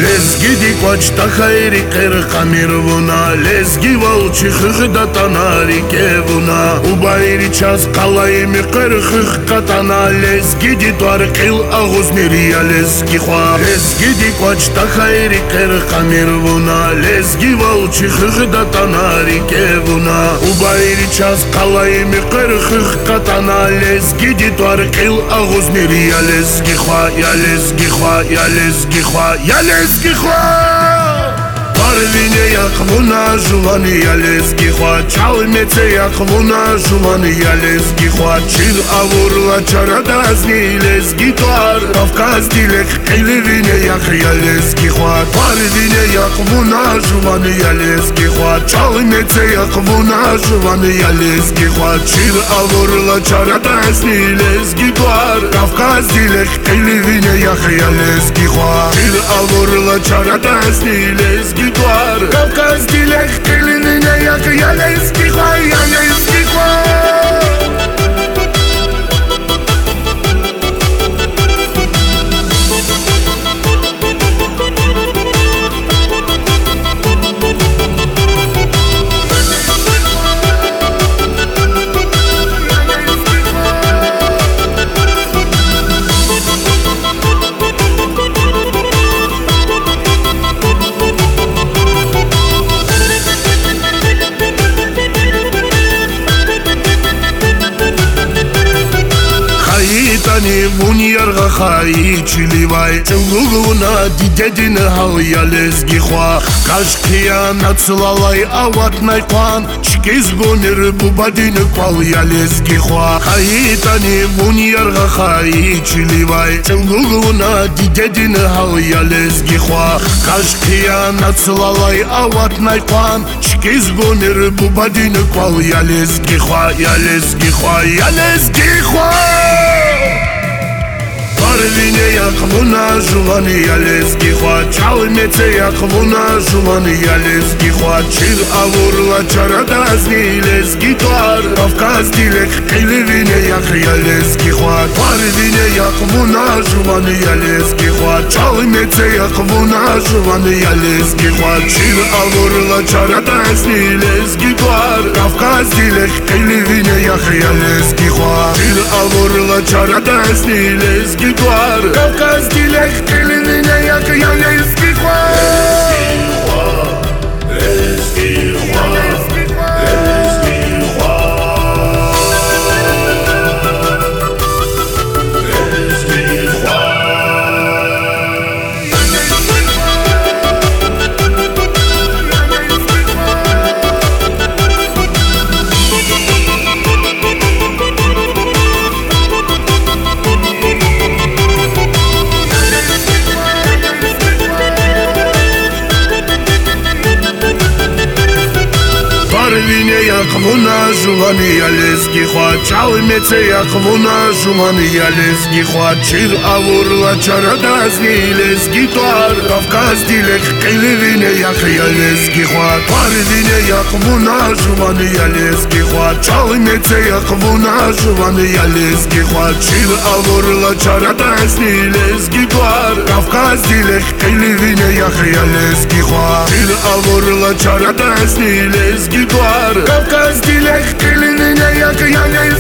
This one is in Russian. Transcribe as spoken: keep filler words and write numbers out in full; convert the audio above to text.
Лезги диквач тахайри кыркамирвуна Лезги волчи хыхда танари кевуна Убайри час калайми кырхых катана Лезги дитвар кил агузмирия лезги хва Лезги диквач тахайри кыркамирвуна Лезги волчи хыхда танари кевуна Убайри час калайми кырхых катана Лезги дитвар кил агузмирия лезги хва Я лезги хва, я лезги хва, я лезги хва Парвине яхвуна жувани я лезги хва Чалмеце яхвуна жувани я лезги хва Чир авурла чарадазни лезги твар Кавказ дилек килевине ях я лезги хва Парвине яхвуна жувани я лезги хва Чалмеце яхвуна жувани я лезги хва Чир авурла чарадазни лезги твар Кавказ дилек килевине ях я лезги хва Чир авурла чарадазни лезги Кавказ дилек килевине ях я лезги хва Я лезги хва Тани вуньярга хай чиливай Чулугуна дидедин хал я лезги хва Кашкия нацлалай ават найкван Чкиз гонер бубадин квал я лезги хва Хай тани вуньярга хай чиливай Чулугуна дидедин хал я лезги хва Кашкия нацлалай ават найкван Чкиз гонер бубадин квал я лезги хва Я лезги хва, я лезги хва Парвине яхвуна жувани я лезги хва Чалмеце яхвуна жувани я лезги хва Чир авурла чарадазни лезги твар Кавказ дилек килевине ях я лезги хва Парвине яхвуна жувани я лезги хва Чалмеце яхвуна жувани я лезги хва Чир авурла чарадазни лезги твар Кавказ дилек килевине ях я лезги хва Чир авурла чарадазни лезги твар Кавказ дилек килевине ях я лезги хва Лезги хва, лезги хва, лезги хва Лезги хва Парвине яхвуна жувани я лезги хва Чалмеце яхвуна жувани я лезги хва Чир авурла чарадазни лезги твар Кавказ дилек килевине ях я лезги хва Парвине яхвуна жувани я лезги хва Чалмеце яхвуна жувани я лезги хва Чир авурла чарадазни лезги твар Кавказ дилек килевине ях я лезги хва Чир авурла чарадазни лезги твар Кавказ дилек килевине ях я лезги